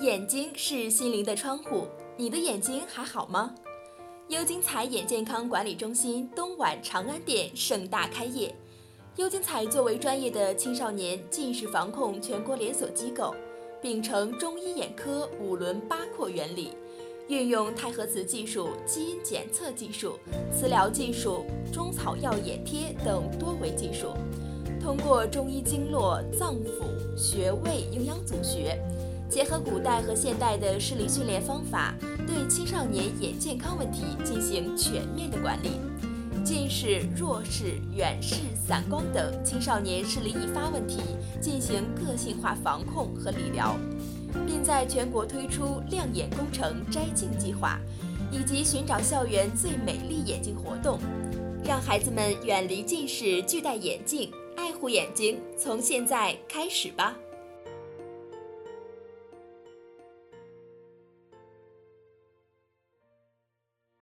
眼睛是心灵的窗户，你的眼睛还好吗？优金彩眼健康管理中心东莞长安店盛大开业。优金彩作为专业的青少年近视防控全国连锁机构，秉承中医眼科5轮8扩原理，运用钛合磁技术、基因检测技术、磁疗技术、中草药眼贴等多维技术，通过中医经络、脏腑、穴位、营养组学，结合古代和现代的视力训练方法，对青少年眼健康问题进行全面的管理。近视、弱视、远视、散光等青少年视力易发问题进行个性化防控和理疗，并在全国推出亮眼工程摘镜计划，以及寻找校园最美丽眼睛活动，让孩子们远离近视，拒戴眼镜，爱护眼睛，从现在开始吧。